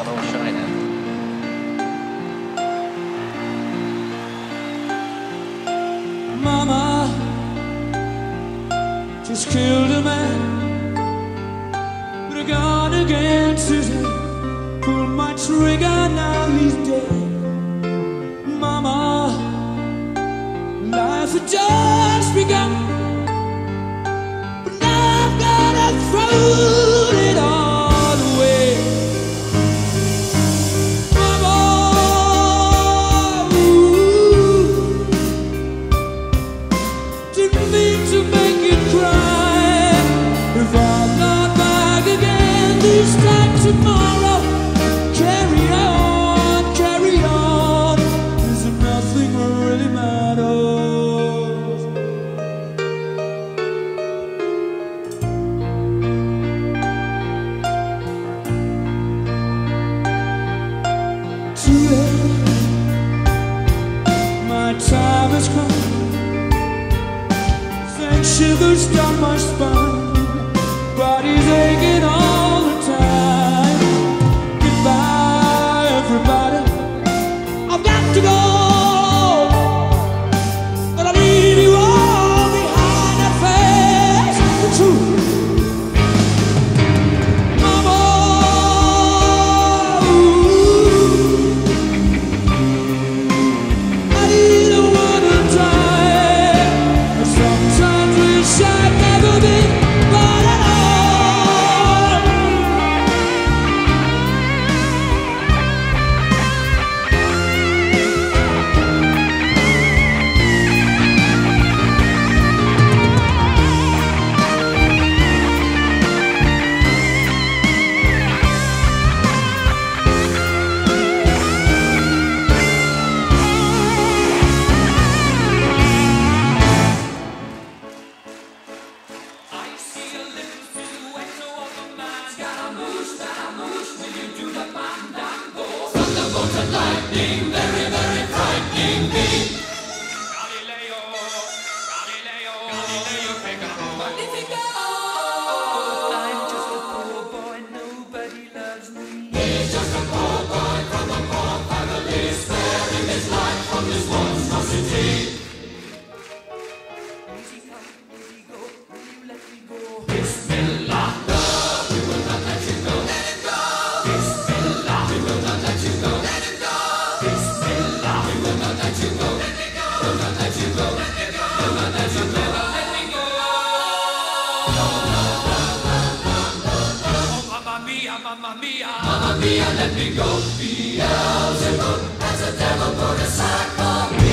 got all shine in. Mama just killed a man, but I got against his head. Pulled my trigger, now he's dead. Mama, life had just begun, but now I've gotta throw it all away. Mama, ooh, didn't mean to make you cry. If I'm not back again this time tomorrow, carry on, carry on, 'cause nothing really matters. Too late, my time has come. Thank shivers down my spine, body's aching all the time. Goodbye, everybody, I've got to go, but I'll leave you all behind that face the truth. Mama, ooh, I don't wanna die. I sometimes wish I'd never been born at all. Mamma mia, let me go. Beelzebub, that's a devil put aside for me.